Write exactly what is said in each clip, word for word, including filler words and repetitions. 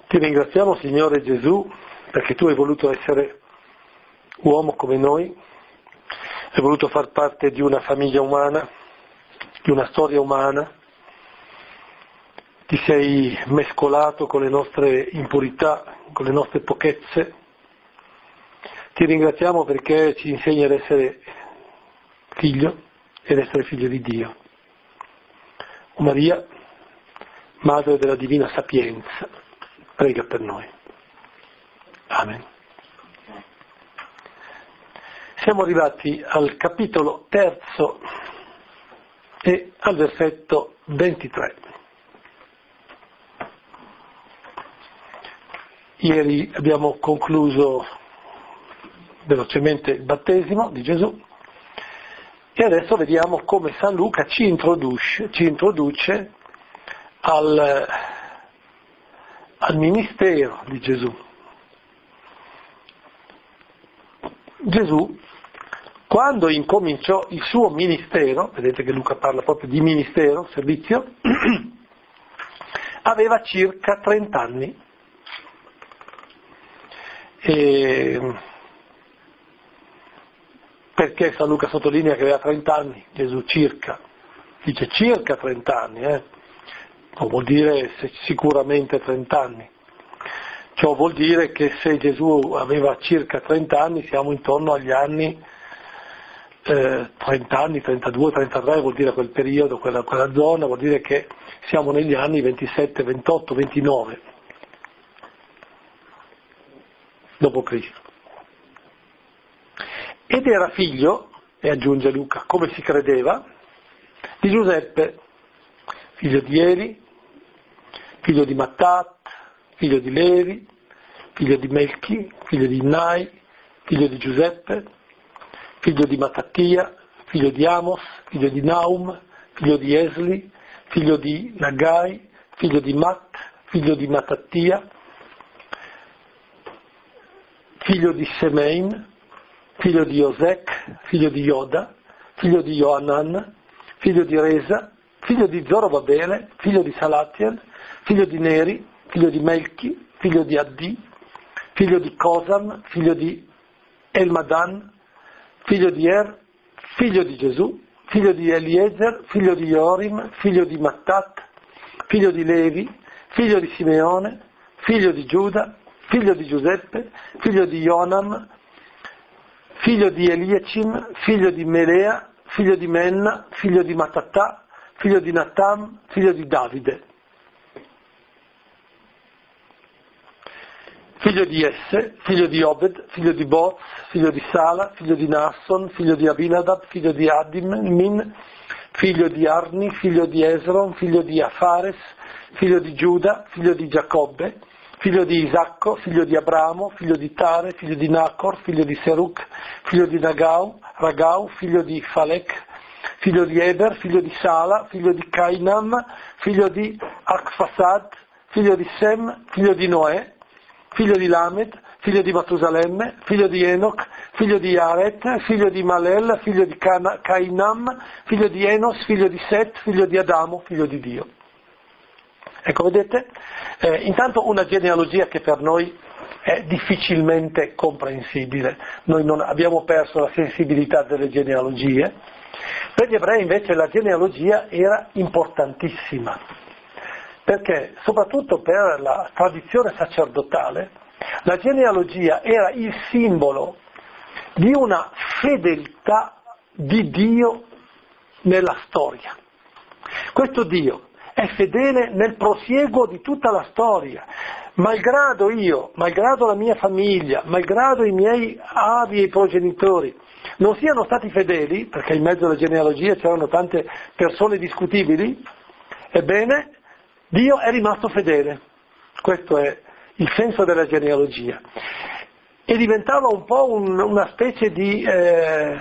Ti ringraziamo, Signore Gesù, perché Tu hai voluto essere uomo come noi, hai voluto far parte di una famiglia umana, di una storia umana, ti sei mescolato con le nostre impurità, con le nostre pochezze. Ti ringraziamo perché ci insegni ad essere figlio ed essere figlio di Dio. O Maria, Madre della Divina Sapienza, prega per noi. Amen. Siamo arrivati al capitolo terzo e al versetto ventitré. Ieri abbiamo concluso velocemente il battesimo di Gesù e adesso vediamo come San Luca ci introduce, ci introduce al, al ministero di Gesù. Gesù, quando incominciò il suo ministero, vedete che Luca parla proprio di ministero, servizio, aveva circa trenta anni. E perché San Luca sottolinea che aveva trenta anni? Gesù circa, dice circa trenta anni, eh? Non vuol dire sicuramente trenta anni. Ciò vuol dire che se Gesù aveva circa trenta anni, siamo intorno agli anni eh, trenta anni, trentadue, trentatré, vuol dire quel periodo, quella, quella zona, vuol dire che siamo negli anni ventisette, ventotto, ventinove dopo Cristo. Ed era figlio, e aggiunge Luca, come si credeva, di Giuseppe, figlio di Eli, figlio di Mattat, figlio di Levi, figlio di Melchi, figlio di Innai, figlio di Giuseppe, figlio di Mattattia, figlio di Amos, figlio di Naum, figlio di Esli, figlio di Nagai, figlio di Mat, figlio di Mattattia, figlio di Semein, figlio di Osec, figlio di Yoda, figlio di Johanan, figlio di Resa, figlio di Zorobabele, figlio di Salatiel, figlio di Neri, figlio di Melchi, figlio di Addi, figlio di Cosam, figlio di Elmadan, figlio di Er, figlio di Gesù, figlio di Eliezer, figlio di Jorim, figlio di Mattat, figlio di Levi, figlio di Simeone, figlio di Giuda, figlio di Giuseppe, figlio di Jonam, figlio di Eliacim, figlio di Melea, figlio di Menna, figlio di Mattattà, figlio di Natam, figlio di Davide, figlio di Esse, figlio di Obed, figlio di Boz, figlio di Sala, figlio di Nasson, figlio di Abinadab, figlio di Admin, figlio di Arni, figlio di Esron, figlio di Afares, figlio di Giuda, figlio di Giacobbe, figlio di Isacco, figlio di Abramo, figlio di Tare, figlio di Nacor, figlio di Seruc, figlio di Nagau, Ragau, figlio di Falec, figlio di Eber, figlio di Sala, figlio di Cainam, figlio di Akfasad, figlio di Sem, figlio di Noè, figlio di Lamed, figlio di Matusalemme, figlio di Enoch, figlio di Yaret, figlio di Malel, figlio di Cana- Cainam, figlio di Enos, figlio di Set, figlio di Adamo, figlio di Dio. Ecco, vedete? Eh, intanto una genealogia che per noi è difficilmente comprensibile. Noi non abbiamo perso la sensibilità delle genealogie. Per gli ebrei invece la genealogia era importantissima, perché soprattutto per la tradizione sacerdotale la genealogia era il simbolo di una fedeltà di Dio nella storia. Questo Dio è fedele nel prosieguo di tutta la storia, malgrado io, malgrado la mia famiglia, malgrado i miei avi e progenitori non siano stati fedeli, perché in mezzo alla genealogia c'erano tante persone discutibili, ebbene Dio è rimasto fedele. Questo è il senso della genealogia. E diventava un po' un, una specie di, eh,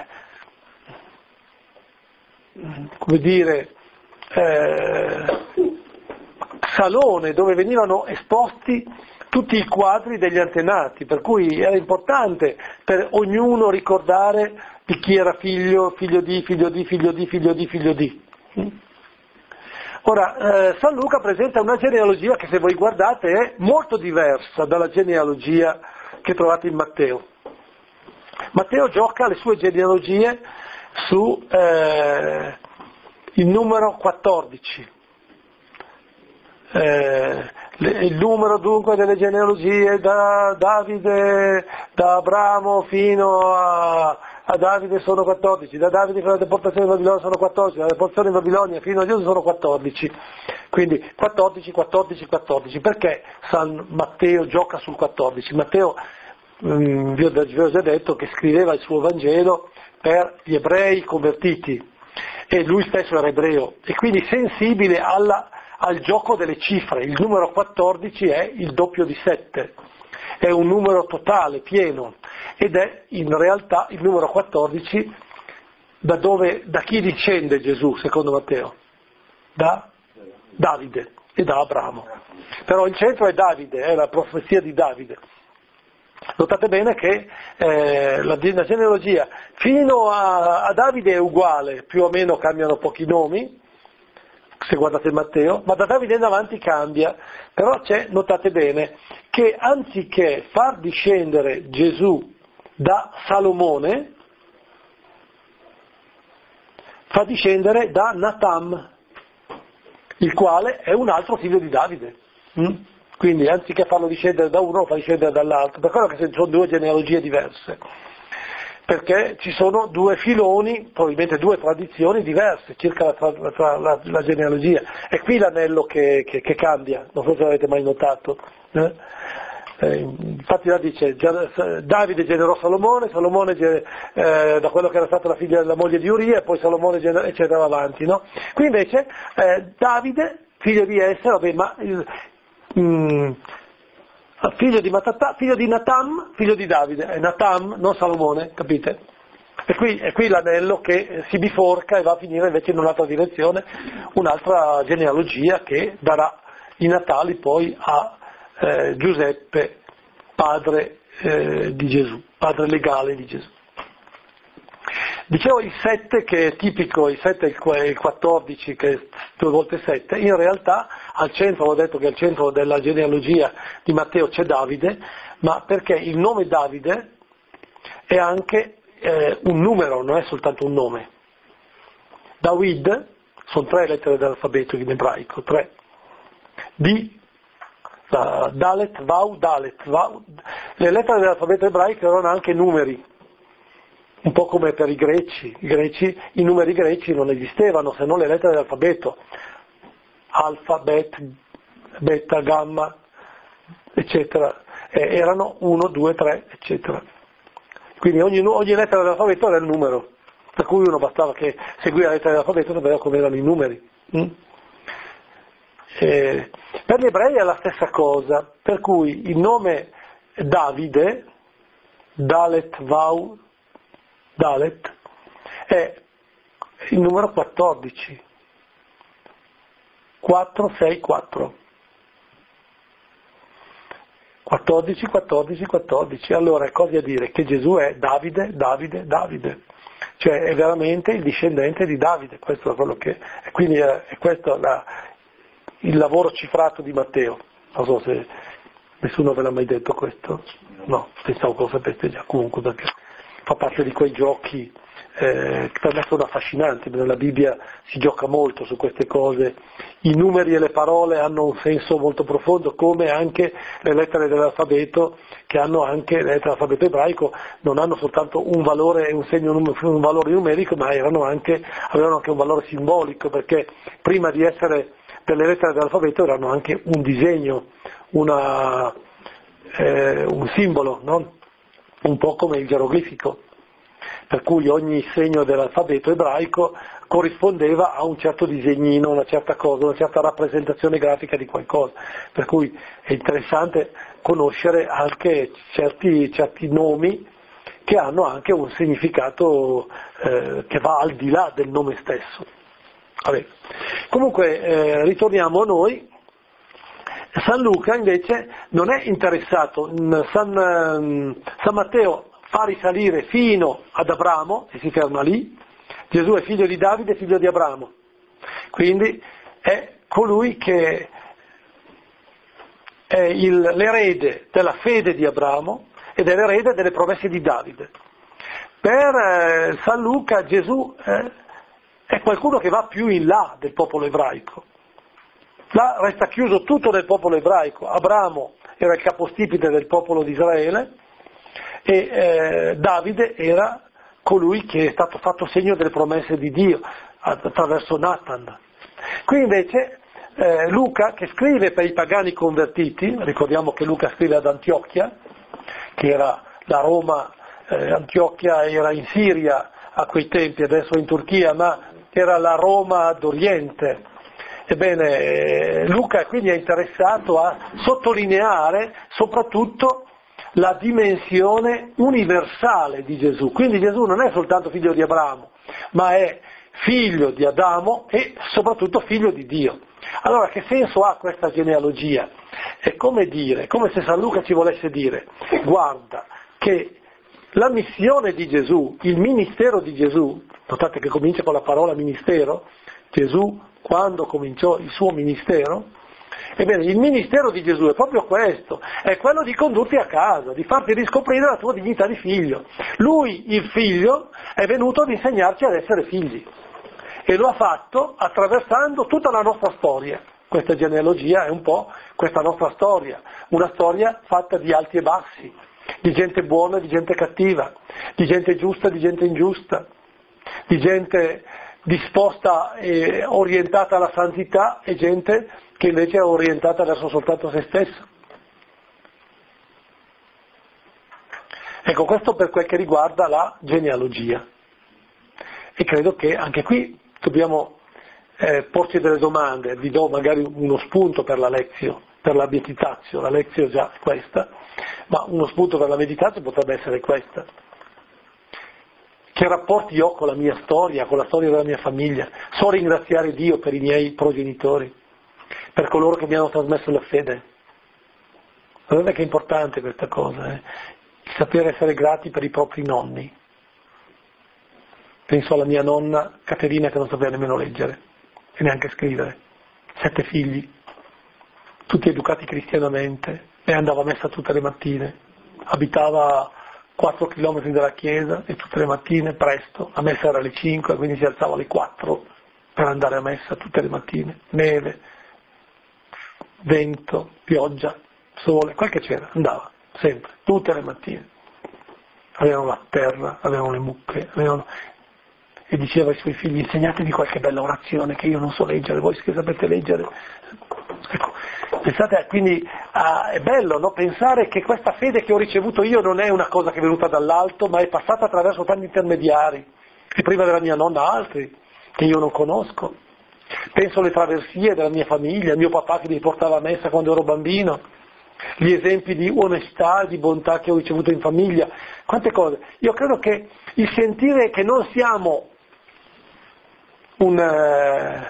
come dire, eh, salone dove venivano esposti tutti i quadri degli antenati, per cui era importante per ognuno ricordare di chi era figlio, figlio di, figlio di, figlio di, figlio di, figlio di. Ora, eh, San Luca presenta una genealogia che, se voi guardate, è molto diversa dalla genealogia che trovate in Matteo. Matteo gioca le sue genealogie su eh, il numero quattordici. Eh, il numero dunque delle genealogie da Davide, da Abramo fino a, a Davide sono quattordici, da Davide fino alla deportazione in Babilonia sono quattordici, dalla deportazione in Babilonia fino a Gesù sono quattordici. Quindi quattordici, quattordici, quattordici. Perché San Matteo gioca sul quattordici? Matteo, mh, vi, ho, vi ho già detto che scriveva il suo Vangelo per gli ebrei convertiti, e lui stesso era ebreo, e quindi sensibile alla al gioco delle cifre. Il numero quattordici è il doppio di sette, è un numero totale, pieno, ed è in realtà il numero quattordici da dove, da chi discende Gesù, secondo Matteo? Da Davide e da Abramo. Però il centro è Davide, è la profezia di Davide. Notate bene che eh, la, la genealogia fino a, a Davide è uguale, più o meno cambiano pochi nomi, se guardate Matteo, ma da Davide in avanti cambia. Però c'è, notate bene, che anziché far discendere Gesù da Salomone, fa discendere da Natam, il quale è un altro figlio di Davide. Mm? Quindi anziché farlo discendere da uno, lo fa discendere dall'altro, per quello che sono due genealogie diverse. Perché ci sono due filoni, probabilmente due tradizioni diverse circa la, tra, tra, la, la genealogia. È qui l'anello che, che, che cambia, non so se l'avete mai notato. Eh? Eh, infatti là dice, Davide generò Salomone, Salomone eh, da quello che era stata la figlia della moglie di Uria, e poi Salomone generò, eccetera, avanti. No? Qui invece eh, Davide, figlio di Esse, vabbè, ma... Mm, figlio di Matatà, figlio di Natam, figlio di Davide, è Natam, non Salomone, capite? E qui, è qui l'anello che si biforca e va a finire invece in un'altra direzione, un'altra genealogia che darà i natali poi a eh, Giuseppe, padre eh, di Gesù, padre legale di Gesù. Dicevo il sette, che è tipico, il sette e il quattordici, che è due volte sette, in realtà al centro, ho detto che al centro della genealogia di Matteo c'è Davide, ma perché il nome Davide è anche eh, un numero, non è soltanto un nome. David, sono tre lettere dell'alfabeto in ebraico, tre. D, uh, Dalet, Vau, Dalet, Vau. Le lettere dell'alfabeto ebraico erano anche numeri. Un po' come per i greci, i greci, i numeri greci non esistevano se non le lettere dell'alfabeto, alfa, bet, beta, gamma, eccetera, e erano uno, due, tre, eccetera. Quindi ogni, ogni lettera dell'alfabeto era il numero, per cui uno bastava che seguiva la lettera dell'alfabeto e sapeva come erano i numeri. Mm? E per gli ebrei è la stessa cosa, per cui il nome Davide, Dalet, Vau, Dalet, è il numero quattordici, quattro, sei, quattro, quattordici, quattordici, quattordici, allora è cosa a dire? Che Gesù è Davide, Davide, Davide, cioè è veramente il discendente di Davide, questo è quello che, e quindi è, è questo la, il lavoro cifrato di Matteo, non so se nessuno ve l'ha mai detto questo, no, pensavo che lo sapeste già, comunque perché fa parte di quei giochi eh, che per me sono affascinanti. Nella Bibbia si gioca molto su queste cose, i numeri e le parole hanno un senso molto profondo, come anche le lettere dell'alfabeto, che hanno anche, le lettere dell'alfabeto ebraico non hanno soltanto un valore, un segno, un valore numerico, ma erano anche, avevano anche un valore simbolico, perché prima di essere delle lettere dell'alfabeto erano anche un disegno, una, eh, un simbolo, no? Un po' come il geroglifico, per cui ogni segno dell'alfabeto ebraico corrispondeva a un certo disegnino, una certa cosa, una certa rappresentazione grafica di qualcosa, per cui è interessante conoscere anche certi, certi nomi che hanno anche un significato eh, che va al di là del nome stesso. Vabbè. Comunque eh, ritorniamo a noi. San Luca invece non è interessato, San, San Matteo fa risalire fino ad Abramo e si ferma lì. Gesù è figlio di Davide, figlio di Abramo, quindi è colui che è il, l'erede della fede di Abramo ed è l'erede delle promesse di Davide. Per eh, San Luca Gesù eh, è qualcuno che va più in là del popolo ebraico. Là resta chiuso tutto nel popolo ebraico. Abramo era il capostipite del popolo di Israele e eh, Davide era colui che è stato fatto segno delle promesse di Dio attraverso Nathan. Qui invece eh, Luca, che scrive per i pagani convertiti, ricordiamo che Luca scrive ad Antiochia, che era la Roma, eh, Antiochia era in Siria a quei tempi, adesso è in Turchia, ma era la Roma d'Oriente. Ebbene, Luca quindi è interessato a sottolineare soprattutto la dimensione universale di Gesù. Quindi Gesù non è soltanto figlio di Abramo, ma è figlio di Adamo e soprattutto figlio di Dio. Allora, che senso ha questa genealogia? È come dire, come se San Luca ci volesse dire, guarda che la missione di Gesù, il ministero di Gesù, notate che comincia con la parola ministero, Gesù quando cominciò il suo ministero, ebbene il ministero di Gesù è proprio questo, è quello di condurti a casa, di farti riscoprire la tua dignità di figlio. Lui, il figlio, è venuto ad insegnarci ad essere figli e lo ha fatto attraversando tutta la nostra storia. Questa genealogia è un po' questa nostra storia, una storia fatta di alti e bassi, di gente buona e di gente cattiva, di gente giusta e di gente ingiusta, di gente disposta e orientata alla santità e gente che invece è orientata verso soltanto se stessa. Ecco, questo per quel che riguarda la genealogia. E credo che anche qui dobbiamo eh, porci delle domande. Vi do magari uno spunto per la lezione, per la meditazione. La lezione già è questa, ma uno spunto per la meditazione potrebbe essere questa. Che rapporti ho con la mia storia, con la storia della mia famiglia? So ringraziare Dio per i miei progenitori, per coloro che mi hanno trasmesso la fede. Guardate che è importante questa cosa, eh? Il sapere essere grati per i propri nonni. Penso alla mia nonna Caterina che non sapeva nemmeno leggere e neanche scrivere. Sette figli, tutti educati cristianamente, e andava a messa tutte le mattine. Abitava quattro chilometri dalla chiesa e tutte le mattine presto, la messa era alle cinque, quindi si alzava alle quattro per andare a messa tutte le mattine, neve, vento, pioggia, sole, quel che c'era, andava, sempre, tutte le mattine. Avevano la terra, avevano le mucche, avevano... e diceva ai suoi figli, insegnatevi qualche bella orazione che io non so leggere, voi che sapete leggere. Ecco, pensate, quindi ah, è bello, no? Pensare che questa fede che ho ricevuto io non è una cosa che è venuta dall'alto, ma è passata attraverso tanti intermediari, e prima della mia nonna altri, che io non conosco. Penso alle traversie della mia famiglia, mio papà che mi portava a messa quando ero bambino, gli esempi di onestà e di bontà che ho ricevuto in famiglia, quante cose. Io credo che il sentire che non siamo un... Eh,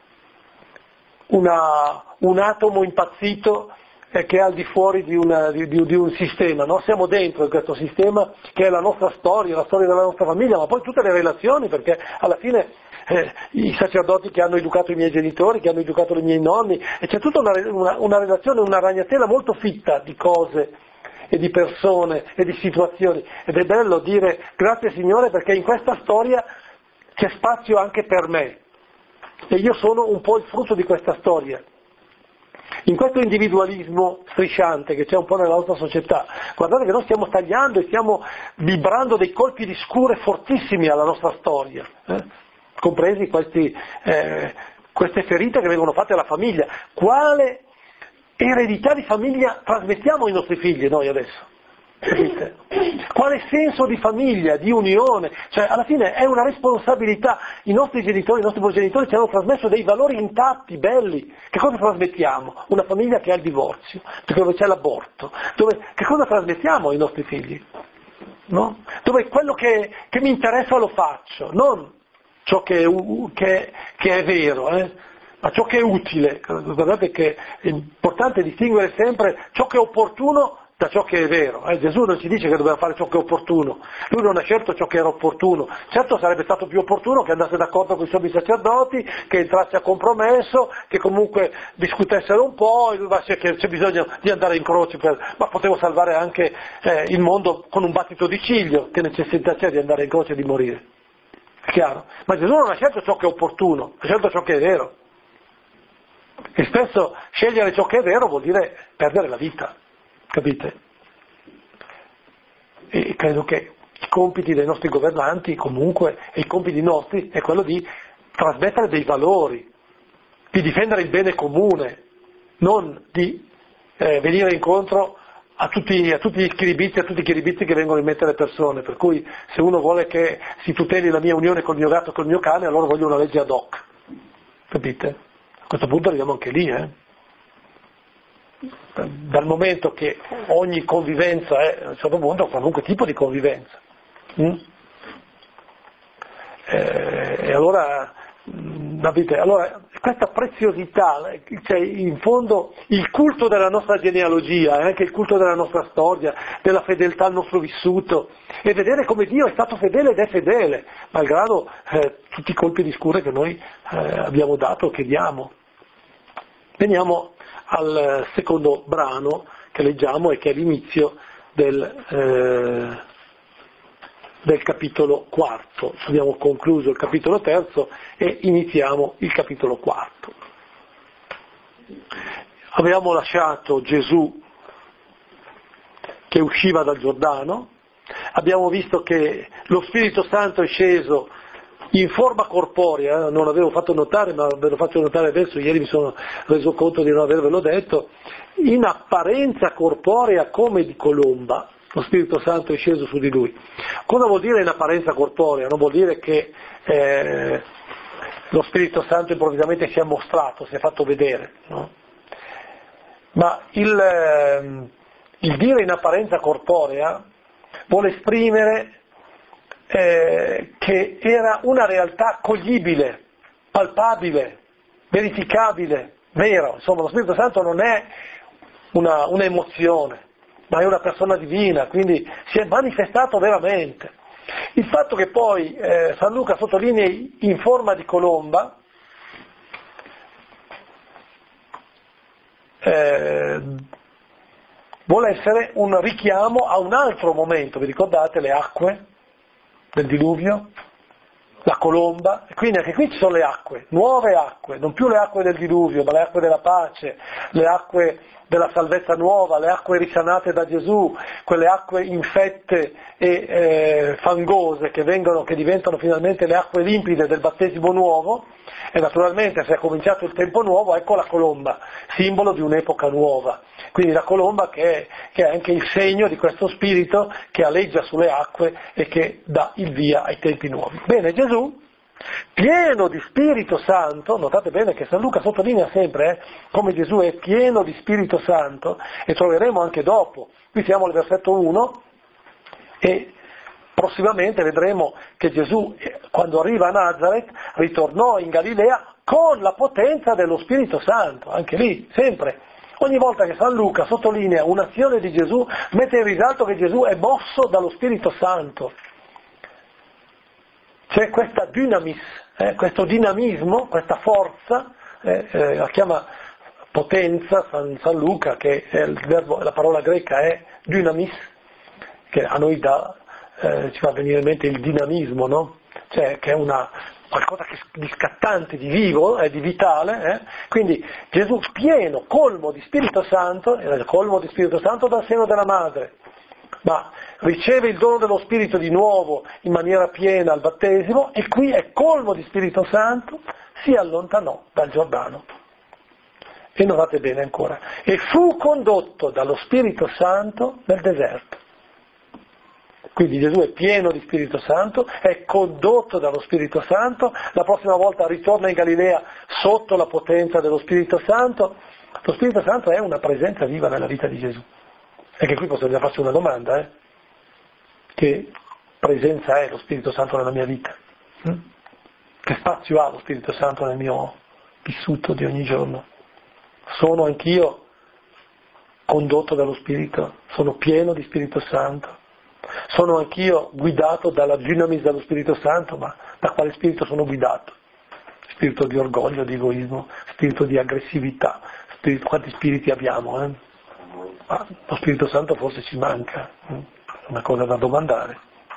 Una, un atomo impazzito eh, che è al di fuori di, una, di, di, di un sistema, no? Siamo dentro in questo sistema che è la nostra storia, la storia della nostra famiglia, ma poi tutte le relazioni, perché alla fine eh, i sacerdoti che hanno educato i miei genitori, che hanno educato i miei nonni, e c'è tutta una, una, una relazione, una ragnatela molto fitta di cose e di persone e di situazioni, ed è bello dire grazie Signore perché in questa storia c'è spazio anche per me. E io sono un po' il frutto di questa storia. In questo individualismo strisciante che c'è un po' nella nostra società, guardate che noi stiamo tagliando e stiamo vibrando dei colpi di scure fortissimi alla nostra storia, eh? compresi questi, eh, queste ferite che vengono fatte alla famiglia. Quale eredità di famiglia trasmettiamo ai nostri figli noi adesso? Capite? Quale senso di famiglia, di unione? Cioè, alla fine è una responsabilità. I nostri genitori, i nostri progenitori ci hanno trasmesso dei valori intatti, belli. Che cosa trasmettiamo? Una famiglia che ha il divorzio, dove c'è l'aborto. Dove, che cosa trasmettiamo ai nostri figli? No? Dove quello che, che mi interessa lo faccio, non ciò che è, che, che è vero, eh? ma ciò che è utile. Guardate che è importante distinguere sempre ciò che è opportuno da ciò che è vero. Eh, Gesù non ci dice che dobbiamo fare ciò che è opportuno, lui non ha scelto ciò che era opportuno. Certo sarebbe stato più opportuno che andasse d'accordo con i sommi sacerdoti, che entrasse a compromesso, che comunque discutessero un po', e lui va a che c'è bisogno di andare in croce, per... ma potevo salvare anche eh, il mondo con un battito di ciglio, che necessità c'è di andare in croce e di morire. È chiaro? Ma Gesù non ha scelto ciò che è opportuno, ha scelto ciò che è vero. E spesso scegliere ciò che è vero vuol dire perdere la vita, capite? E credo che i compiti dei nostri governanti comunque, e i compiti nostri, è quello di trasmettere dei valori, di difendere il bene comune, non di eh, venire incontro a tutti, a tutti gli schiribizi, a tutti i chiribizi che vengono in mente le persone, per cui se uno vuole che si tuteli la mia unione col mio gatto e col mio cane, allora voglio una legge ad hoc, capite? A questo punto arriviamo anche lì, eh? Dal momento che ogni convivenza è, a un certo punto, qualunque tipo di convivenza. Mm? Eh, e allora, capite? Allora, questa preziosità, cioè in fondo il culto della nostra genealogia, è anche il culto della nostra storia, della fedeltà al nostro vissuto, e vedere come Dio è stato fedele ed è fedele, malgrado eh, tutti i colpi di scure che noi eh, abbiamo dato, che diamo. Veniamo al secondo brano che leggiamo e che è l'inizio del, eh, del capitolo quarto. Abbiamo concluso il capitolo terzo e iniziamo il capitolo quarto. Avevamo lasciato Gesù che usciva dal Giordano, abbiamo visto che lo Spirito Santo è sceso in forma corporea, non l'avevo fatto notare, ma ve lo faccio notare adesso, ieri mi sono reso conto di non avervelo detto, in apparenza corporea come di colomba, lo Spirito Santo è sceso su di lui. Cosa vuol dire in apparenza corporea? Non vuol dire che eh, lo Spirito Santo improvvisamente si è mostrato, si è fatto vedere, no? Ma il, eh, il dire in apparenza corporea vuole esprimere Eh, che era una realtà coglibile, palpabile, verificabile, vero. Insomma, lo Spirito Santo non è una, un'emozione, ma è una persona divina, quindi si è manifestato veramente. Il fatto che poi eh, San Luca sottolinei in forma di colomba eh, vuole essere un richiamo a un altro momento. Vi ricordate le acque del diluvio, la colomba, e quindi anche qui ci sono le acque, nuove acque, non più le acque del diluvio, ma le acque della pace, le acque della salvezza nuova, le acque risanate da Gesù, quelle acque infette e eh, fangose che vengono, che diventano finalmente le acque limpide del battesimo nuovo. E naturalmente se è cominciato il tempo nuovo, ecco la colomba, simbolo di un'epoca nuova. Quindi la colomba che è, che è anche il segno di questo spirito che aleggia sulle acque e che dà il via ai tempi nuovi. Bene, Gesù, pieno di Spirito Santo, notate bene che San Luca sottolinea sempre eh, come Gesù è pieno di Spirito Santo, e troveremo anche dopo, qui siamo al versetto uno, e prossimamente vedremo che Gesù, quando arriva a Nazaret, ritornò in Galilea con la potenza dello Spirito Santo, anche lì, sempre. Ogni volta che San Luca sottolinea un'azione di Gesù, mette in risalto che Gesù è mosso dallo Spirito Santo. C'è questa dynamis, eh, questo dinamismo, questa forza, eh, eh, la chiama potenza San, San Luca, che è il verbo, la parola greca è dynamis, che a noi dà, eh, ci fa venire in mente il dinamismo, no? Cioè che è una qualcosa che, di scattante, di vivo, eh, di vitale, eh? Quindi Gesù pieno, colmo di Spirito Santo, era colmo di Spirito Santo dal seno della madre, ma riceve il dono dello Spirito di nuovo in maniera piena al battesimo, e qui è colmo di Spirito Santo, si allontanò dal Giordano. E notate bene ancora, e fu condotto dallo Spirito Santo nel deserto. Quindi Gesù è pieno di Spirito Santo, è condotto dallo Spirito Santo, la prossima volta ritorna in Galilea sotto la potenza dello Spirito Santo. Lo Spirito Santo è una presenza viva nella vita di Gesù. E che qui posso già farci una domanda, eh? Che presenza è lo Spirito Santo nella mia vita? Hm? Che spazio ha lo Spirito Santo nel mio vissuto di ogni giorno? Sono anch'io condotto dallo Spirito, sono pieno di Spirito Santo. Sono anch'io guidato dalla dunamis dello Spirito Santo, ma da quale spirito sono guidato? Spirito di orgoglio, di egoismo, spirito di aggressività, spirito, quanti spiriti abbiamo? Eh? Ma lo Spirito Santo forse ci manca, è una cosa da domandare.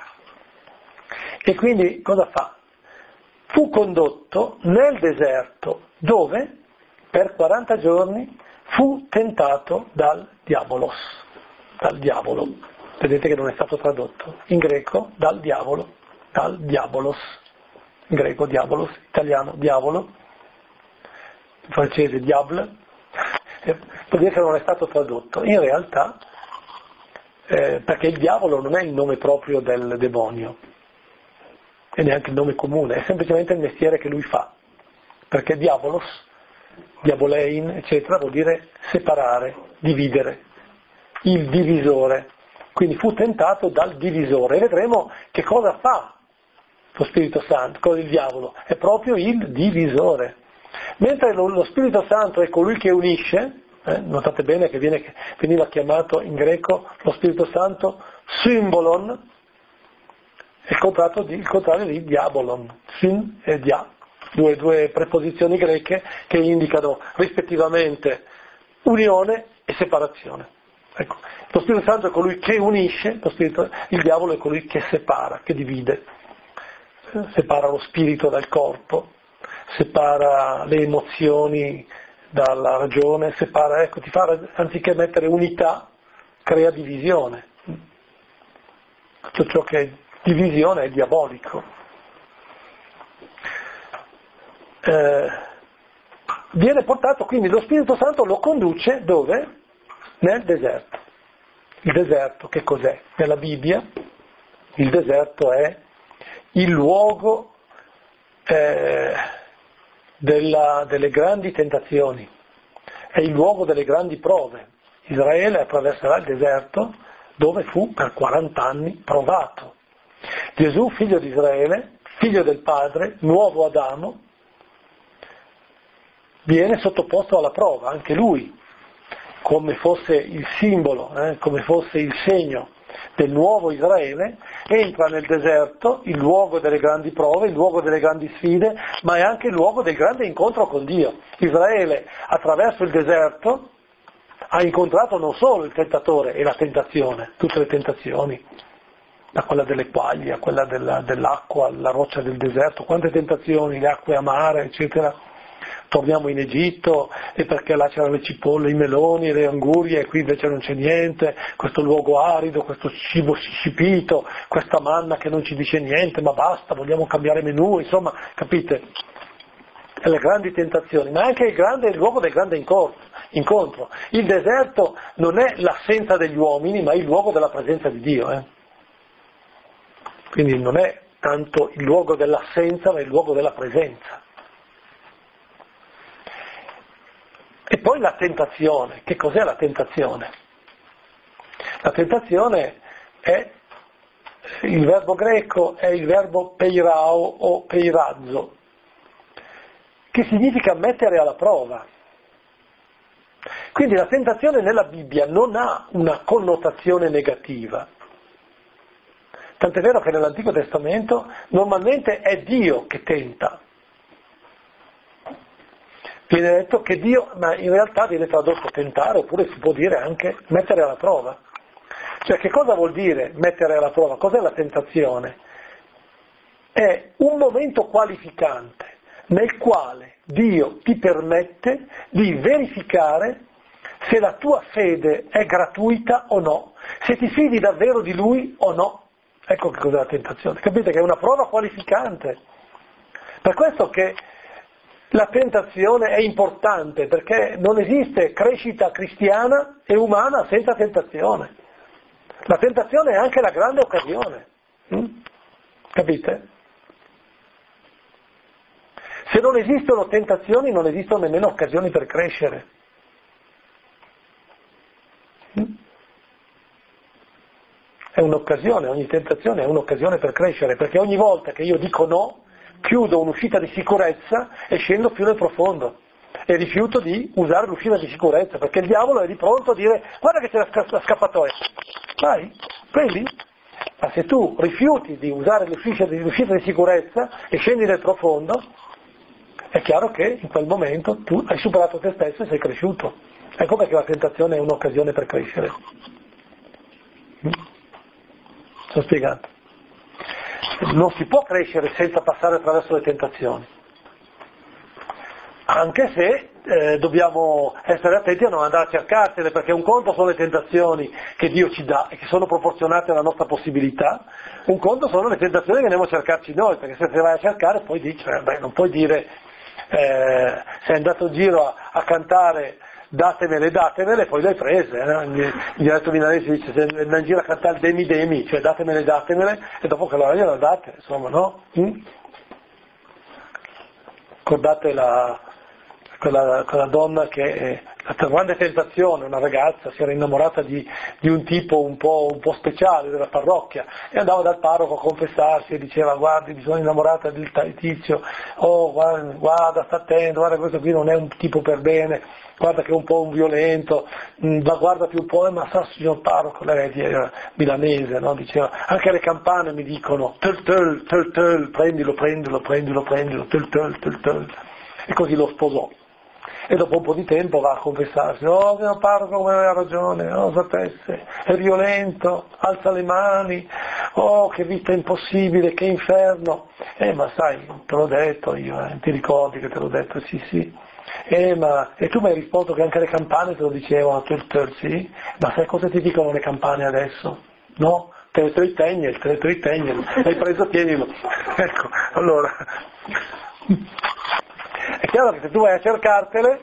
E quindi cosa fa? Fu condotto nel deserto, dove per quaranta giorni fu tentato dal diabolos, dal diavolo. Vedete che non è stato tradotto in greco dal diavolo, dal diabolos, in greco diabolos, italiano diavolo, in francese diable, vuol dire che non è stato tradotto. In realtà, eh, perché il diavolo non è il nome proprio del demonio, e neanche il nome comune, è semplicemente il mestiere che lui fa, perché diabolos, diabolein, eccetera, vuol dire separare, dividere, il divisore. Quindi fu tentato dal divisore, e vedremo che cosa fa lo Spirito Santo, cosa il diavolo, è proprio il divisore. Mentre lo, lo Spirito Santo è colui che unisce, eh, notate bene che viene, veniva chiamato in greco lo Spirito Santo symbolon, il contrario di, il contrario di diabolon, syn e dia, due, due preposizioni greche che indicano rispettivamente unione e separazione. Ecco, lo Spirito Santo è colui che unisce, lo Spirito, il diavolo è colui che separa, che divide, separa lo spirito dal corpo, separa le emozioni dalla ragione, separa, ecco, ti fa, anziché mettere unità, crea divisione. Tutto ciò che è divisione è diabolico. Eh, viene portato, quindi lo Spirito Santo lo conduce dove? Nel deserto. Il deserto che cos'è? Nella Bibbia il deserto è il luogo eh, della, delle grandi tentazioni, è il luogo delle grandi prove. Israele attraverserà il deserto dove fu per quaranta anni provato. Gesù, figlio di Israele, figlio del Padre, nuovo Adamo, viene sottoposto alla prova, anche lui, come fosse il simbolo, eh, come fosse il segno del nuovo Israele, entra nel deserto, il luogo delle grandi prove, il luogo delle grandi sfide, ma è anche il luogo del grande incontro con Dio. Israele, attraverso il deserto, ha incontrato non solo il tentatore e la tentazione, tutte le tentazioni, da quella delle quaglie a quella della, dell'acqua, la roccia del deserto, quante tentazioni, le acque amare, eccetera. Torniamo in Egitto, e perché là c'erano le cipolle, i meloni, le angurie, e qui invece non c'è niente, questo luogo arido, questo cibo scipito, questa manna che non ci dice niente, ma basta, vogliamo cambiare menù, insomma, capite? E le grandi tentazioni, ma anche il, grande, il luogo del grande incontro. Il deserto non è l'assenza degli uomini, ma il luogo della presenza di Dio. Eh? Quindi non è tanto il luogo dell'assenza, ma il luogo della presenza. E poi la tentazione. Che cos'è la tentazione? La tentazione è, il verbo greco è il verbo peirao o peirazzo, che significa mettere alla prova. Quindi la tentazione nella Bibbia non ha una connotazione negativa. Tant'è vero che nell'Antico Testamento normalmente è Dio che tenta. Viene detto che Dio, ma in realtà viene tradotto tentare, oppure si può dire anche mettere alla prova. Cioè, che cosa vuol dire mettere alla prova? Cos'è la tentazione? È un momento qualificante nel quale Dio ti permette di verificare se la tua fede è gratuita o no, se ti fidi davvero di Lui o no. Ecco che cos'è la tentazione. Capite che è una prova qualificante. Per questo che la tentazione è importante, perché non esiste crescita cristiana e umana senza tentazione. La tentazione è anche la grande occasione. Mm? Capite? Se non esistono tentazioni, non esistono nemmeno occasioni per crescere. Mm? È un'occasione, ogni tentazione è un'occasione per crescere, perché ogni volta che io dico no, chiudo un'uscita di sicurezza e scendo più nel profondo. e rifiuto di usare l'uscita di sicurezza, perché il diavolo è lì pronto a dire guarda che c'è la, sca- la scappatoia, vai, prendi. Ma se tu rifiuti di usare l'uscita di, l'uscita di sicurezza e scendi nel profondo, è chiaro che in quel momento tu hai superato te stesso e sei cresciuto. Ecco perché la tentazione è un'occasione per crescere. Mm? Sto spiegando. Non si può crescere senza passare attraverso le tentazioni. Anche se eh, dobbiamo essere attenti a non andare a cercarsele, perché un conto sono le tentazioni che Dio ci dà e che sono proporzionate alla nostra possibilità, un conto sono le tentazioni che andiamo a cercarci noi, perché se te vai a cercare poi dici, eh, beh, non puoi dire, eh, sei andato in giro a, a cantare datemele, datemele, poi le hai prese, eh? in dialetto milanese dice, se andai in giro a cantare demi demi, cioè datemele, datemele, e dopo che la gliela date, insomma, no? Mm? Ricordate la... Quella, quella donna che eh, la grande tentazione, una ragazza, si era innamorata di, di un tipo un po', un po' speciale della parrocchia e andava dal parroco a confessarsi e diceva guardi mi sono innamorata del tizio, oh guarda, guarda sta attento, guarda questo qui non è un tipo per bene, guarda che è un po' un violento, mh, ma guardati un po', eh, ma sa signor parroco, lei era milanese, no? Diceva anche le campane mi dicono tel tel tel tel, prendilo, prendilo, prendilo, prendilo, tel tel tel tel, e così lo sposò. E dopo un po' di tempo va a confessarsi, oh mio parroco come aveva ragione, oh sapesse, è violento, alza le mani, oh che vita impossibile, che inferno, eh ma sai, te l'ho detto io, eh, ti ricordi che te l'ho detto, sì sì, eh ma, e tu mi hai risposto che anche le campane te lo dicevano, tel, tel, sì, ma sai cosa ti dicono le campane adesso? No? Te le tritegnel, te le tritegnel, hai preso, tienilo, ecco, allora... È chiaro che se tu vai a cercartele,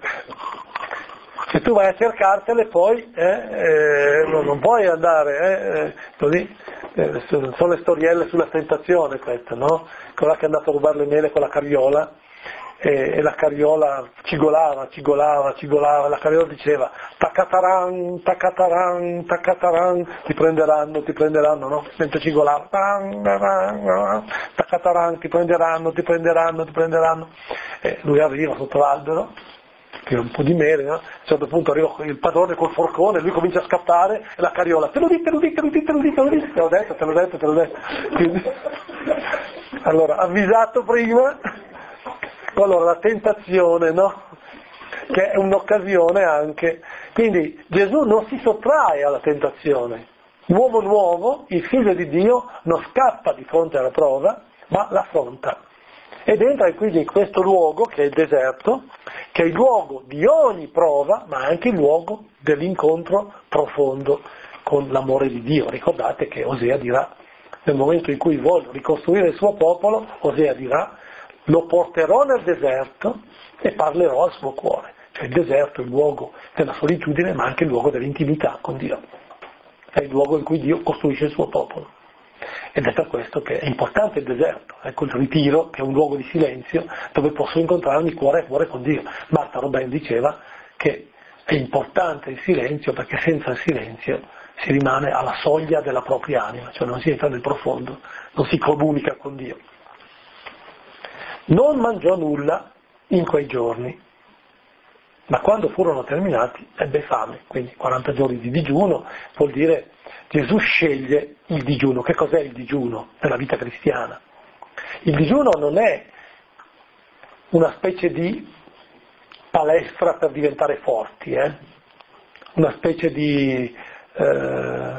se tu vai a cercartele poi eh, eh, non, non puoi andare, eh, eh, così, eh, sono le storielle sulla tentazione queste, no? Quella che è andato a rubare le mele con la carriola e, e la carriola cigolava, cigolava, cigolava, la carriola diceva tacataran, tacataran, tacataran, ti prenderanno, ti prenderanno, no? Mentre cigolava, tacataran, ti prenderanno, ti prenderanno, ti prenderanno. E lui arriva sotto l'albero, che è un po' di mele, no? A un certo punto arriva il padrone col forcone, lui comincia a scappare e la carriola, te lo dico, te lo dico, te lo dico, te lo dico, te lo dico, te l'ho detto, te l'ho detto, te l'ho detto. Quindi, allora, avvisato prima, allora la tentazione, no? Che è un'occasione anche. Quindi Gesù non si sottrae alla tentazione. L'uomo nuovo, il figlio di Dio, non scappa di fronte alla prova, ma l'affronta. Ed entra quindi in questo luogo, che è il deserto, che è il luogo di ogni prova, ma anche il luogo dell'incontro profondo con l'amore di Dio. Ricordate che Osea dirà, nel momento in cui vuole ricostruire il suo popolo, Osea dirà, lo porterò nel deserto e parlerò al suo cuore. Cioè il deserto è il luogo della solitudine, ma anche il luogo dell'intimità con Dio. È il luogo in cui Dio costruisce il suo popolo. Ed è per questo che è importante il deserto, ecco il ritiro, che è un luogo di silenzio, dove posso incontrarmi cuore a cuore con Dio. Martha Robin diceva che è importante il silenzio perché senza il silenzio si rimane alla soglia della propria anima, cioè non si entra nel profondo, non si comunica con Dio. Non mangiò nulla in quei giorni, ma quando furono terminati ebbe fame, quindi quaranta giorni di digiuno vuol dire Gesù sceglie il digiuno. Che cos'è il digiuno nella vita cristiana? Il digiuno non è una specie di palestra per diventare forti, eh? Una specie di, eh,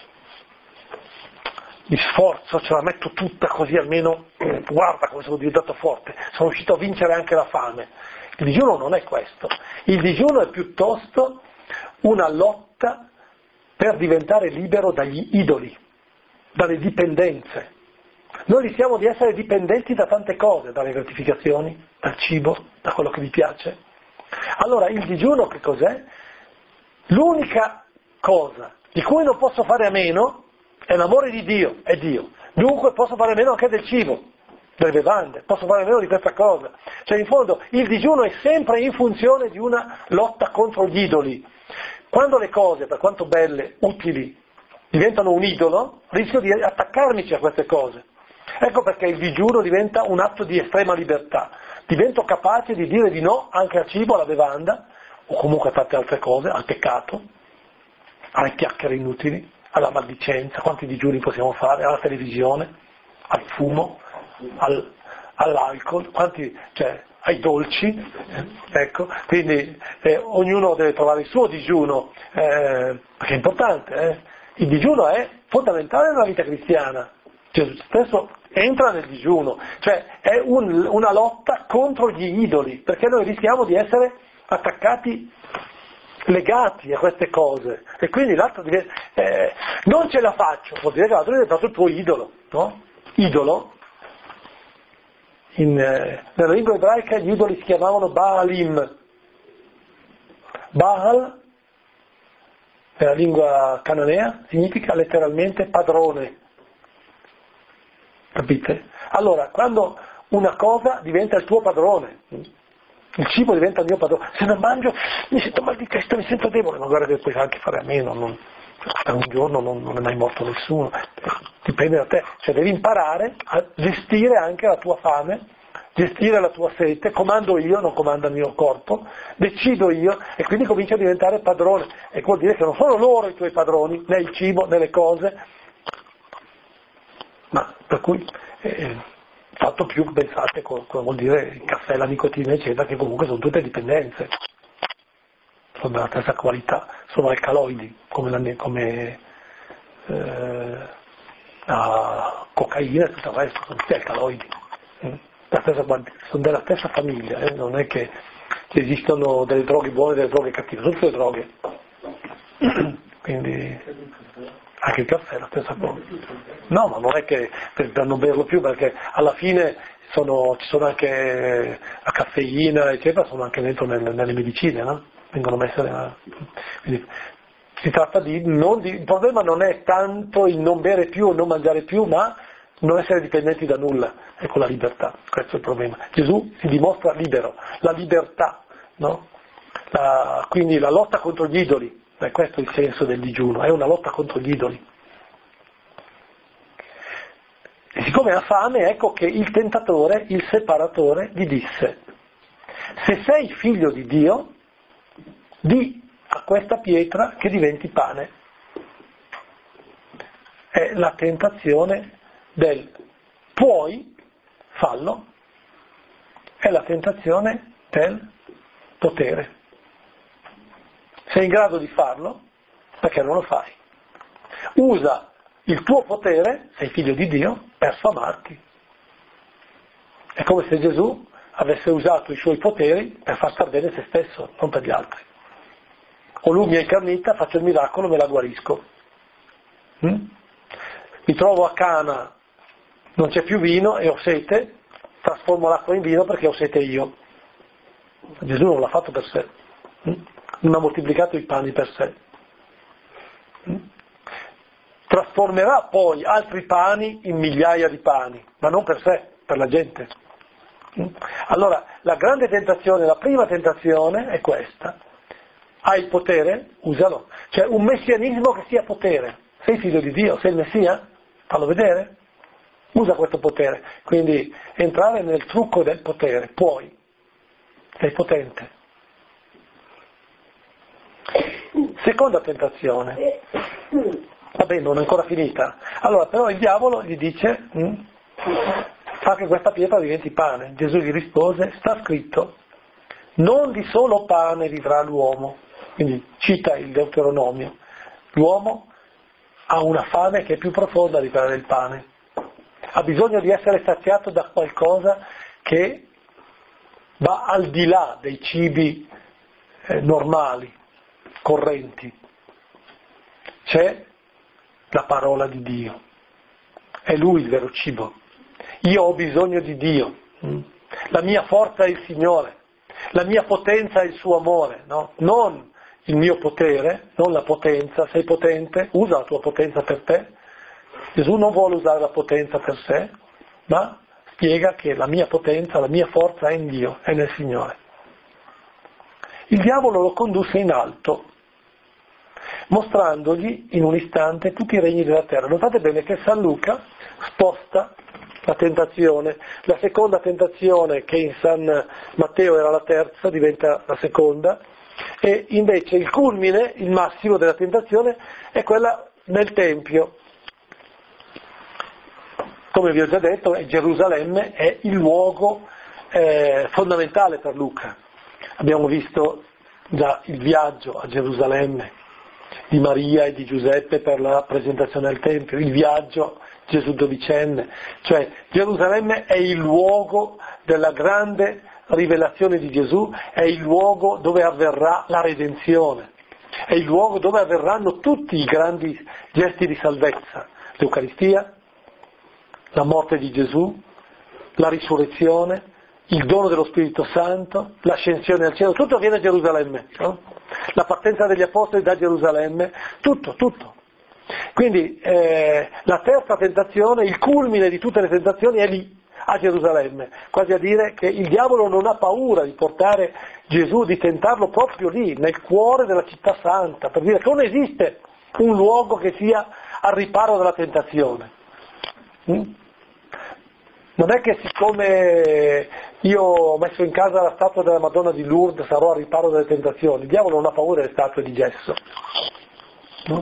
di sforzo, ce la metto tutta così almeno, eh, guarda come sono diventato forte, sono riuscito a vincere anche la fame. Il digiuno non è questo, il digiuno è piuttosto una lotta per diventare libero dagli idoli, dalle dipendenze. Noi rischiamo di essere dipendenti da tante cose, dalle gratificazioni, dal cibo, da quello che vi piace. Allora il digiuno che cos'è? L'unica cosa di cui non posso fare a meno è l'amore di Dio, è Dio. Dunque posso fare a meno anche del cibo, delle bevande, posso fare a meno di questa cosa. Cioè in fondo il digiuno è sempre in funzione di una lotta contro gli idoli. Quando le cose, per quanto belle, utili, diventano un idolo, rischio di attaccarmici a queste cose. Ecco perché il digiuno diventa un atto di estrema libertà. divento capace di dire di no anche al cibo, alla bevanda, o comunque a tante altre cose, al peccato, alle chiacchiere inutili, alla maldicenza, quanti digiuni possiamo fare, alla televisione, al fumo, al, all'alcol, quanti, cioè, ai dolci, eh, ecco, quindi eh, ognuno deve trovare il suo digiuno, eh, perché è importante, eh. Il digiuno è fondamentale nella vita cristiana, Gesù stesso entra nel digiuno, cioè è un, una lotta contro gli idoli, perché noi rischiamo di essere attaccati, legati a queste cose, e quindi l'altro diventa, eh, non ce la faccio, vuol dire che l'altro è diventato il tuo idolo, no? Idolo, in, eh, nella lingua ebraica gli idoli si chiamavano Baalim. Baal, nella lingua cananea, significa letteralmente padrone, capite? Allora, quando una cosa diventa il tuo padrone, il cibo diventa il mio padrone, se non mangio mi sento mal di testa, mi sento debole, ma guarda che puoi anche fare a meno, non, per un giorno non, non è mai morto nessuno, dipende da te, cioè devi imparare a gestire anche la tua fame, gestire la tua sete, comando io, non comanda il mio corpo, decido io, e quindi comincio a diventare padrone, e vuol dire che non sono loro i tuoi padroni, né il cibo, né le cose, ma per cui eh, fatto più pensate cosa vuol dire il caffè, la nicotina eccetera, che comunque sono tutte dipendenze, sono della stessa qualità, sono alcaloidi come, la, come eh, la cocaina e tutto il resto, sono tutti alcaloidi, la stessa, sono della stessa famiglia, eh? Non è che esistono delle droghe buone e delle droghe cattive, sono tutte droghe, quindi anche il caffè è la stessa cosa. No, ma non è che per, per non berlo più, perché alla fine sono, ci sono anche la caffeina, eccetera, sono anche dentro nelle, nelle medicine, no? Vengono messe nella, quindi si tratta di, non di, il problema non è tanto il non bere più o non mangiare più, ma non essere dipendenti da nulla, ecco la libertà, questo è il problema. Gesù si dimostra libero, la libertà, no? La, quindi la lotta contro gli idoli. Beh, questo è il senso del digiuno, è una lotta contro gli idoli. E siccome ha fame, ecco che il tentatore, il separatore, gli disse: se sei figlio di Dio, di a questa pietra che diventi pane. È la tentazione del puoi, fallo, è la tentazione del potere. Sei in grado di farlo? Perché non lo fai? Usa il tuo potere, sei figlio di Dio, per sfamarti. È come se Gesù avesse usato i suoi poteri per far star bene se stesso, non per gli altri. O lui mi è incarnita, faccio il miracolo, me la guarisco. Mm? Mi trovo a Cana, non c'è più vino e ho sete, trasformo l'acqua in vino perché ho sete io. Gesù non l'ha fatto per sé. Mm? Non ha moltiplicato i pani per sé. Trasformerà poi altri pani in migliaia di pani, ma non per sé, per la gente. Allora, la grande tentazione, la prima tentazione è questa. Hai il potere? Usalo. Cioè un messianismo che sia potere. Sei figlio di Dio, sei il Messia? Fallo vedere. Usa questo potere. Quindi entrare nel trucco del potere. Puoi. Sei potente. Seconda tentazione, vabbè, non è ancora finita. Allora, però il diavolo gli dice: mh, fa che questa pietra diventi pane. Gesù gli rispose: sta scritto, non di solo pane vivrà l'uomo. Quindi cita il Deuteronomio. L'uomo ha una fame che è più profonda di quella del pane. Ha bisogno di essere saziato da qualcosa che va al di là dei cibi eh, normali, correnti. C'è la parola di Dio, è Lui il vero cibo. Io ho bisogno di Dio, la mia forza è il Signore, la mia potenza è il suo amore, no? Non il mio potere, non la potenza. Sei potente, usa la tua potenza per te. Gesù non vuole usare la potenza per sé, ma spiega che la mia potenza, la mia forza è in Dio, è nel Signore. Il diavolo lo condusse in alto, mostrandogli in un istante tutti i regni della terra. Notate bene che San Luca sposta la tentazione. La seconda tentazione, che in San Matteo era la terza, diventa la seconda, e invece il culmine, il massimo della tentazione, è quella nel Tempio. Come vi ho già detto, Gerusalemme è il luogo eh, fondamentale per Luca. Abbiamo visto già il viaggio a Gerusalemme di Maria e di Giuseppe per la presentazione al Tempio, il viaggio Gesù dodicenne, cioè Gerusalemme è il luogo della grande rivelazione di Gesù, è il luogo dove avverrà la redenzione, è il luogo dove avverranno tutti i grandi gesti di salvezza, l'Eucaristia, la morte di Gesù, la risurrezione, il dono dello Spirito Santo, l'ascensione al cielo, tutto avviene a Gerusalemme, no? La partenza degli Apostoli da Gerusalemme, tutto, tutto. Quindi eh, la terza tentazione, il culmine di tutte le tentazioni è lì, a Gerusalemme, quasi a dire che il diavolo non ha paura di portare Gesù, di tentarlo proprio lì, nel cuore della città santa, per dire che non esiste un luogo che sia al riparo della tentazione. Mm? Non è che siccome io ho messo in casa la statua della Madonna di Lourdes sarò al riparo delle tentazioni. Il diavolo non ha paura delle statue di gesso, no?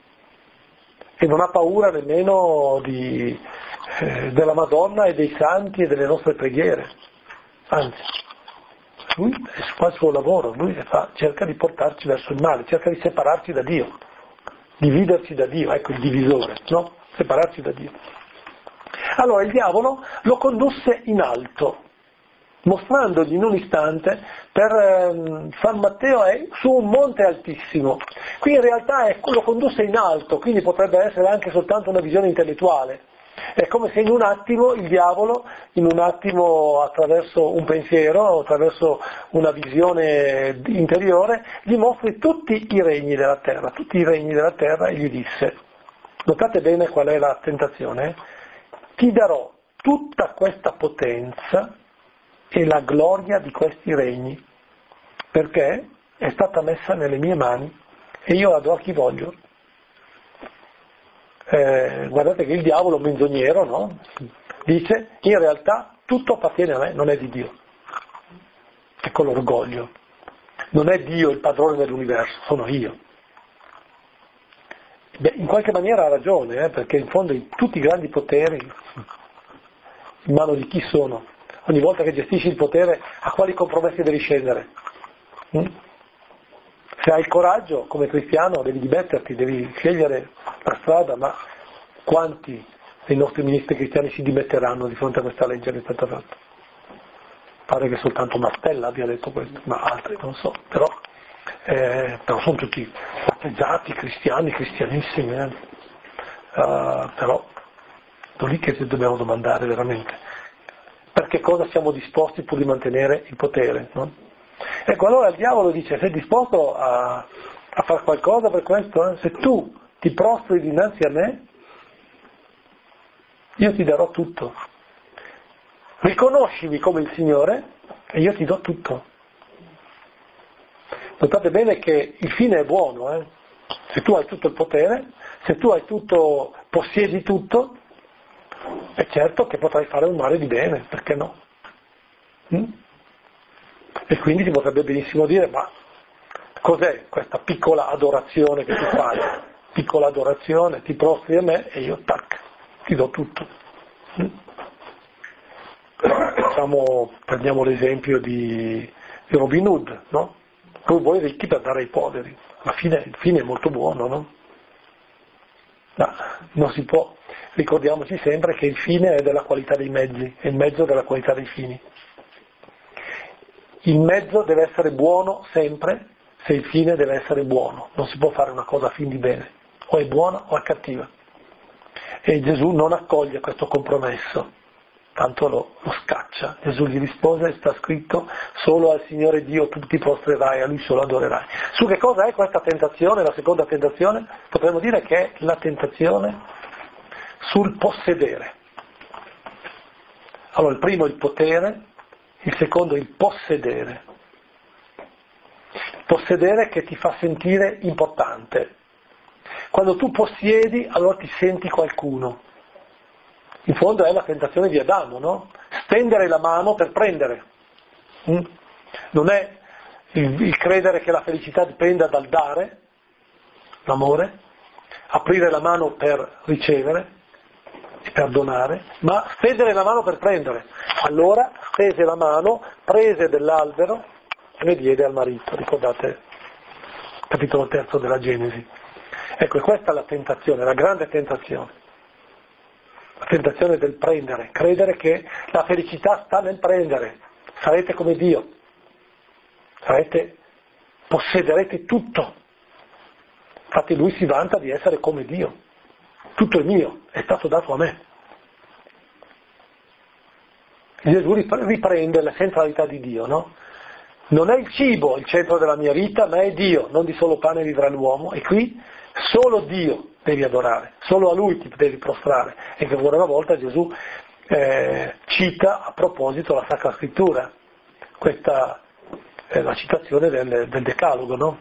E non ha paura nemmeno di, eh, della Madonna e dei santi e delle nostre preghiere. Anzi, lui fa il suo lavoro, lui fa, cerca di portarci verso il male, cerca di separarci da Dio, dividerci da Dio, ecco il divisore, no? Separarci da Dio. Allora il diavolo lo condusse in alto, mostrandogli in un istante, per eh, San Matteo è su un monte altissimo, qui in realtà è, lo condusse in alto, quindi potrebbe essere anche soltanto una visione intellettuale, è come se in un attimo il diavolo, in un attimo attraverso un pensiero, attraverso una visione interiore, gli mostri tutti i regni della terra, tutti i regni della terra e gli disse, notate bene qual è la tentazione, eh? Ti darò tutta questa potenza e la gloria di questi regni, perché è stata messa nelle mie mani e io la do a chi voglio. Eh, guardate che il diavolo menzognero, no? Dice, in realtà tutto appartiene a me, non è di Dio. Ecco l'orgoglio. Non è Dio il padrone dell'universo, sono io. Beh, in qualche maniera ha ragione, eh, perché in fondo tutti i grandi poteri in mano di chi sono? Ogni volta che gestisci il potere, a quali compromessi devi scendere? Mm? Se hai il coraggio, come cristiano, devi dimetterti, devi scegliere la strada, ma quanti dei nostri ministri cristiani si dimetteranno di fronte a questa legge che è stata fatta? Pare che soltanto Martella abbia detto questo, ma altri non so, però... Eh, però sono tutti battezzati, cristiani, cristianissimi, eh. uh, però è lì che ci dobbiamo domandare veramente perché cosa siamo disposti pur di mantenere il potere, no? Ecco, allora il diavolo dice, sei disposto a, a fare qualcosa per questo? Eh? Se tu ti prostri dinanzi a me, io ti darò tutto, riconoscimi come il Signore e io ti do tutto. Notate bene che il fine è buono, eh? Se tu hai tutto il potere, se tu hai tutto, possiedi tutto, è certo che potrai fare un mare di bene, perché no? Mm? E quindi si potrebbe benissimo dire, ma cos'è questa piccola adorazione che tu fai? Piccola adorazione, ti prostri a me e io, tac, ti do tutto. Mm? Facciamo, prendiamo l'esempio di, di Robin Hood, no? Voi voi ricchi per dare ai poveri, alla fine il fine è molto buono, no? Ma non si può, ricordiamoci sempre che il fine è della qualità dei mezzi, e il mezzo della qualità dei fini. Il mezzo deve essere buono sempre, se il fine deve essere buono, non si può fare una cosa a fin di bene, o è buona o è cattiva. E Gesù non accoglie questo compromesso. Tanto lo, lo scaccia. Gesù gli rispose, sta scritto, solo al Signore Dio tu ti prostrerai, a Lui solo adorerai. Su che cosa è questa tentazione, la seconda tentazione? Potremmo dire che è la tentazione sul possedere. Allora il primo è il potere, il secondo è il possedere. Possedere che ti fa sentire importante. Quando tu possiedi, allora ti senti qualcuno. In fondo è la tentazione di Adamo, no? Stendere la mano per prendere. Mm? Non è il, il credere che la felicità dipenda dal dare, l'amore, aprire la mano per ricevere e per donare, ma stendere la mano per prendere. Allora stese la mano, prese dell'albero e ne diede al marito. Ricordate il capitolo terzo della Genesi. Ecco, e questa è la tentazione, la grande tentazione. La tentazione del prendere, credere che la felicità sta nel prendere, sarete come Dio, sarete, possederete tutto. Infatti lui si vanta di essere come Dio, tutto è mio, è stato dato a me. Gesù riprende la centralità di Dio, no? Non è il cibo il centro della mia vita, ma è Dio, non di solo pane vivrà l'uomo, e qui solo Dio devi adorare, solo a Lui ti devi prostrare. E che ancora una volta Gesù eh, cita a proposito la Sacra Scrittura, questa è la citazione del, del Decalogo, no?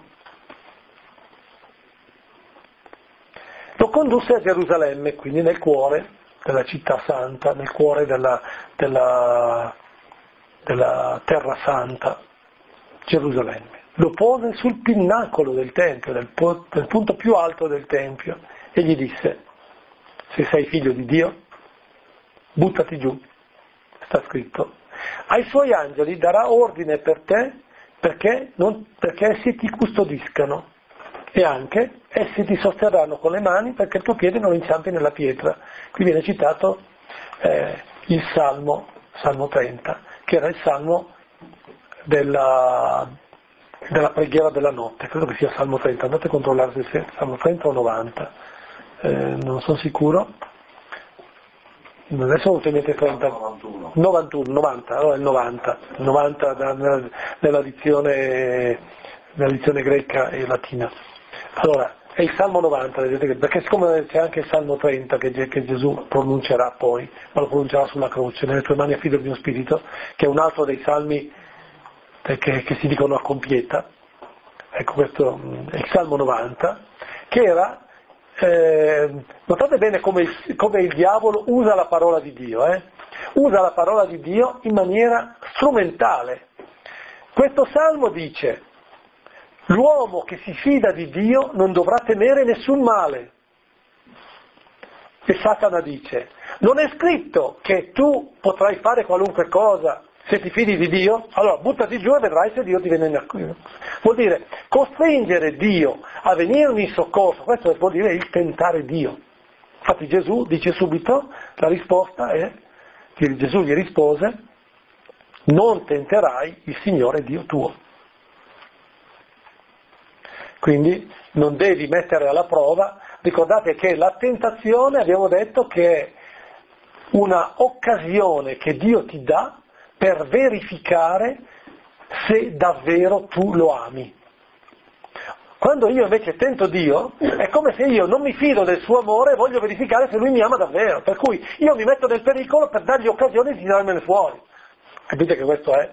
Lo condusse a Gerusalemme, quindi nel cuore della città santa, nel cuore della, della, della terra santa, Gerusalemme. Lo pose sul pinnacolo del Tempio, del, del punto più alto del Tempio, e gli disse: se sei figlio di Dio, buttati giù, sta scritto. Ai suoi angeli darà ordine per te perché, non, perché essi ti custodiscano, e anche essi ti sosterranno con le mani perché il tuo piede non inciampi nella pietra. Qui viene citato eh, il Salmo, Salmo trenta, che era il Salmo della, della preghiera della notte, credo che sia Salmo trenta, andate a controllare se è Salmo trenta o novanta, eh, non sono sicuro, adesso ho in mente trenta, novantuno, novanta, no, è il novanta, novanta nella, nella dizione, nella dizione greca e latina. Allora, è il Salmo novanta, vedete, perché siccome c'è anche il Salmo trenta che, che Gesù pronuncerà poi, ma lo pronuncerà sulla croce, nelle tue mani affido il mio spirito, che è un altro dei salmi che, che si dicono a compieta. Ecco, questo è il Salmo novanta, che era, eh, notate bene come il, come il diavolo usa la parola di Dio, eh? usa la parola di Dio in maniera strumentale. Questo Salmo dice: l'uomo che si fida di Dio non dovrà temere nessun male. E Satana dice: non è scritto che tu potrai fare qualunque cosa se ti fidi di Dio? Allora buttati giù e vedrai se Dio ti viene in acquisto. Vuol dire costringere Dio a venirmi in soccorso, questo vuol dire il tentare Dio. Infatti Gesù dice subito, la risposta è, Gesù gli rispose: non tenterai il Signore Dio tuo. Quindi non devi mettere alla prova. Ricordate che la tentazione, abbiamo detto, che è una occasione che Dio ti dà per verificare se davvero tu lo ami. Quando io invece tento Dio, è come se io non mi fido del suo amore e voglio verificare se lui mi ama davvero. Per cui io mi metto nel pericolo per dargli occasione di tirarmene fuori. Capite che questo è?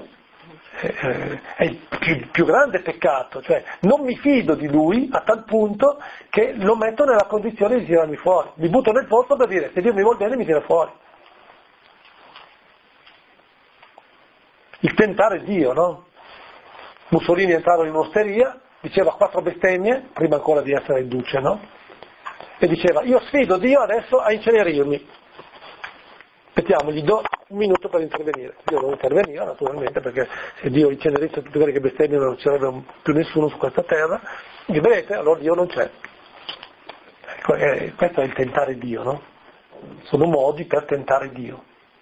è il più, più grande peccato, cioè non mi fido di lui a tal punto che lo metto nella condizione di tirarmi fuori, mi butto nel posto per dire: se Dio mi vuol bene mi tira fuori. Il tentare Dio, no? Mussolini entrava in un'osteria, diceva quattro bestemmie prima ancora di essere in duce, no? E diceva: io sfido Dio adesso a incenerirmi. Aspettiamo, gli do un minuto per intervenire. Dio non interveniva naturalmente, perché se Dio incenerisse tutte quelle che bestemmiano non ci sarebbe più nessuno su questa terra. E vedete, allora Dio non c'è. Ecco, eh, questo è il tentare Dio, no? Sono modi per tentare Dio.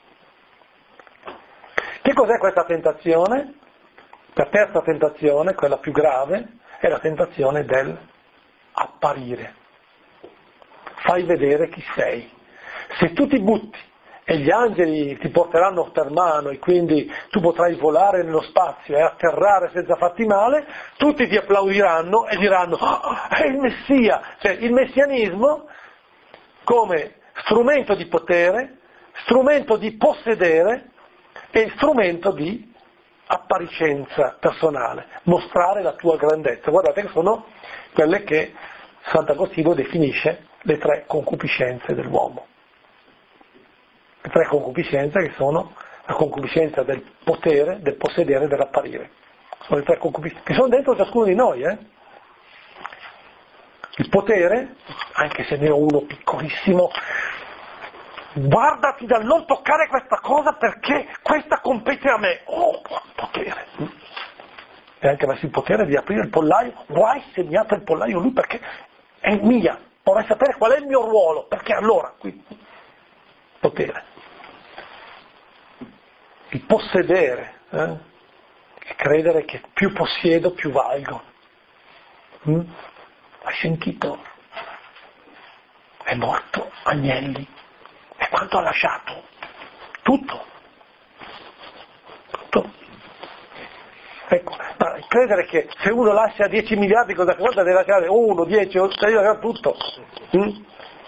Che cos'è questa tentazione? La terza tentazione, quella più grave, è la tentazione del apparire. Fai vedere chi sei. Se tu ti butti e gli angeli ti porteranno per mano e quindi tu potrai volare nello spazio e atterrare senza farti male, tutti ti applaudiranno e diranno: oh, è il Messia! Cioè il messianismo come strumento di potere, strumento di possedere e strumento di appariscenza personale, mostrare la tua grandezza. Guardate che sono quelle che Sant'Agostino definisce le tre concupiscenze dell'uomo. le tre concupiscenze che sono la concupiscenza del potere, del possedere e dell'apparire. Sono le tre concupiscenze che sono dentro ciascuno di noi, eh? Il potere, anche se ne ho uno piccolissimo, guardati dal non toccare questa cosa perché questa compete a me. Oh, potere. E anche verso il potere di aprire il pollaio, guai se mi apre il pollaio lui perché è mia, vorrei sapere qual è il mio ruolo, perché allora, qui, potere. Il possedere, eh? E credere che più possiedo più valgo. Mm? Hai sentito? È morto Agnelli. E quanto ha lasciato? Tutto. Tutto. Ecco, ma credere che se uno lascia dieci miliardi cosa conta deve lasciare uno, dieci, deve lasciare tutto. Mm?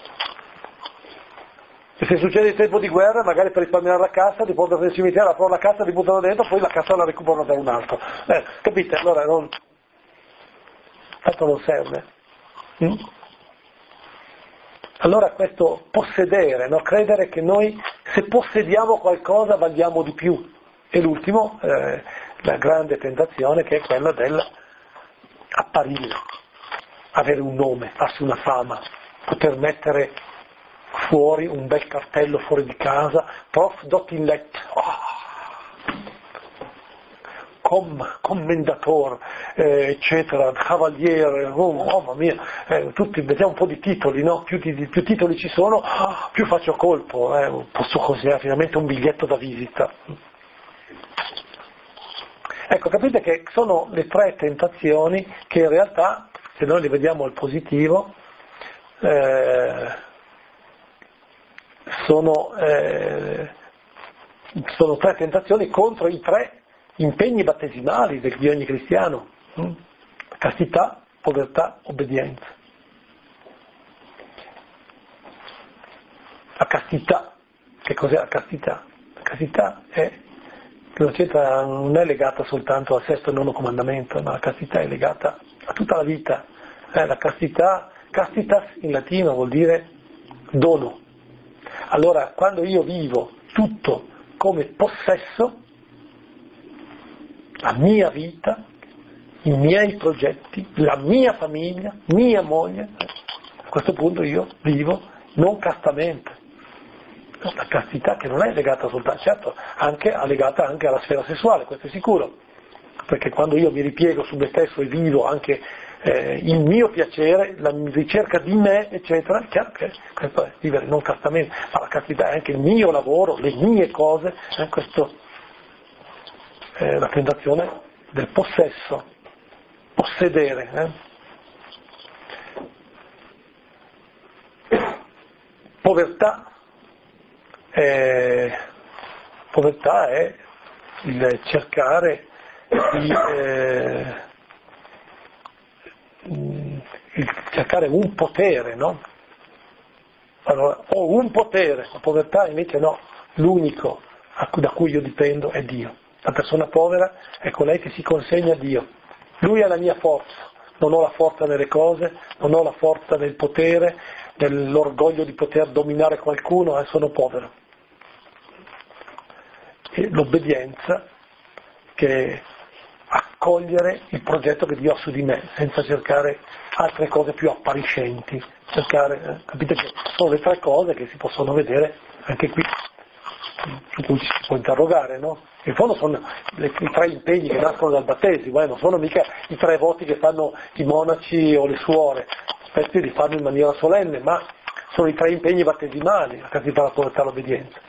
E se succede in tempo di guerra, magari per risparmiare la cassa, ti portano nel cimitero, aprono la cassa, ti buttano dentro, poi la cassa la recuperano da un altro. Eh, capite? Allora non... Tanto non serve. Mm? Allora questo possedere, no? Credere che noi se possediamo qualcosa valiamo di più. E l'ultimo, eh, la grande tentazione che è quella dell'apparire, avere un nome, farsi una fama, poter mettere fuori un bel cartello fuori di casa, prof dot inlet, oh, com, commendator, eh, eccetera, cavaliere, oh mamma mia, eh, tutti, vediamo un po' di titoli, no? Più, di, più titoli ci sono, oh, più faccio colpo, eh, posso così, finalmente un biglietto da visita. Ecco, capite che sono le tre tentazioni che in realtà, se noi le vediamo al positivo, eh, sono, eh, sono tre tentazioni contro i tre impegni battesimali di ogni cristiano. Mm? Castità, povertà, obbedienza. La castità, che cos'è la castità? La castità è non, c'entra, non è legata soltanto al sesto e nono comandamento, ma la castità è legata a tutta la vita. Eh, la castità, castitas in latino vuol dire dono. Allora, quando io vivo tutto come possesso, la mia vita, i miei progetti, la mia famiglia, mia moglie, a questo punto io vivo non castamente. La castità che non è legata soltanto, certo, anche, è legata anche alla sfera sessuale, questo è sicuro, perché quando io mi ripiego su me stesso e vivo anche eh, il mio piacere, la ricerca di me, eccetera, è chiaro che questo è vivere non castamente, ma la castità è anche il mio lavoro, le mie cose, eh, questo è la tentazione del possesso, possedere. Eh. Povertà. Eh, povertà è il cercare di eh, il cercare un potere, no? Allora, ho un potere, la povertà invece no, l'unico da cui io dipendo è Dio. La persona povera è colei che si consegna a Dio. Lui è la mia forza, non ho la forza nelle cose, non ho la forza nel potere, nell'orgoglio di poter dominare qualcuno, e eh, sono povero. E l'obbedienza, che è accogliere il progetto che Dio ha su di me, senza cercare altre cose più appariscenti. Cercare, eh, capite che sono le tre cose che si possono vedere anche qui, su cui ci si può interrogare, no? In fondo sono le, i tre impegni che nascono dal battesimo, eh, non sono mica i tre voti che fanno i monaci o le suore, aspetti di farlo in maniera solenne, ma sono i tre impegni battesimali, la castità, la povertà, l'obbedienza.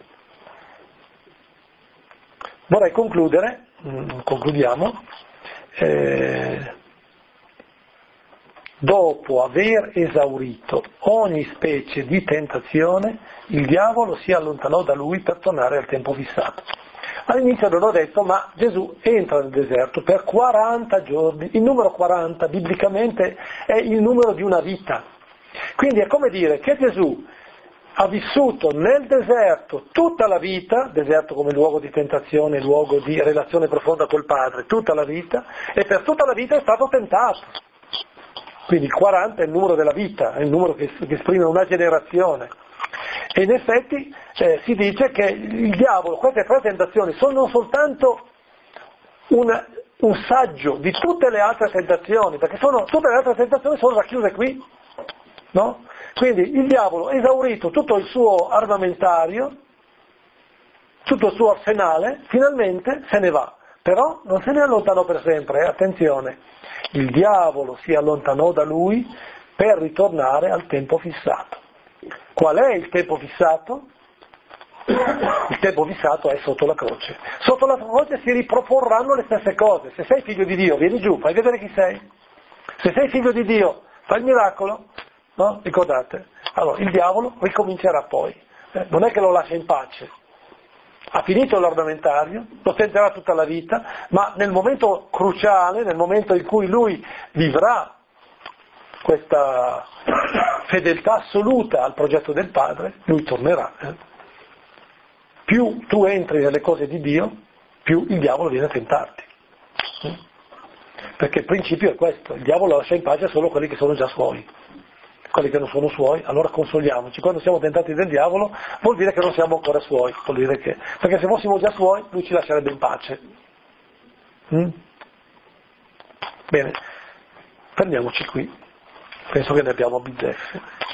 Vorrei concludere, mh, concludiamo, eh, dopo aver esaurito ogni specie di tentazione, il diavolo si allontanò da lui per tornare al tempo fissato. All'inizio avevo detto, ma Gesù entra nel deserto per quaranta giorni, il numero quaranta biblicamente è il numero di una vita, quindi è come dire che Gesù ha vissuto nel deserto tutta la vita, deserto come luogo di tentazione, luogo di relazione profonda col Padre, tutta la vita, e per tutta la vita è stato tentato. Quindi il quaranta è il numero della vita, è il numero che, che esprime una generazione. E in effetti eh, si dice che il diavolo, queste tre tentazioni, sono non soltanto un, un saggio di tutte le altre tentazioni, perché sono, tutte le altre tentazioni sono racchiuse qui, no? Quindi il diavolo ha esaurito tutto il suo armamentario, tutto il suo arsenale, finalmente se ne va. Però non se ne allontanò per sempre, eh? Attenzione, il diavolo si allontanò da lui per ritornare al tempo fissato. Qual è il tempo fissato? Il tempo fissato è sotto la croce. Sotto la croce si riproporranno le stesse cose. Se sei figlio di Dio, vieni giù, fai vedere chi sei. Se sei figlio di Dio, fai il miracolo, no? Ricordate? Allora, il diavolo ricomincerà poi. Eh? Non è che lo lascia in pace. Ha finito l'armamentario, lo tenterà tutta la vita, ma nel momento cruciale, nel momento in cui lui vivrà questa fedeltà assoluta al progetto del Padre, lui tornerà. Eh? Più tu entri nelle cose di Dio, più il diavolo viene a tentarti. Eh? Perché il principio è questo, il diavolo lascia in pace solo quelli che sono già suoi. Quelli che non sono suoi, allora consoliamoci. Quando siamo tentati del diavolo vuol dire che non siamo ancora suoi, vuol dire che, perché se fossimo già suoi lui ci lascerebbe in pace. Mm? Bene, fermiamoci qui, penso che ne abbiamo bizzeffe.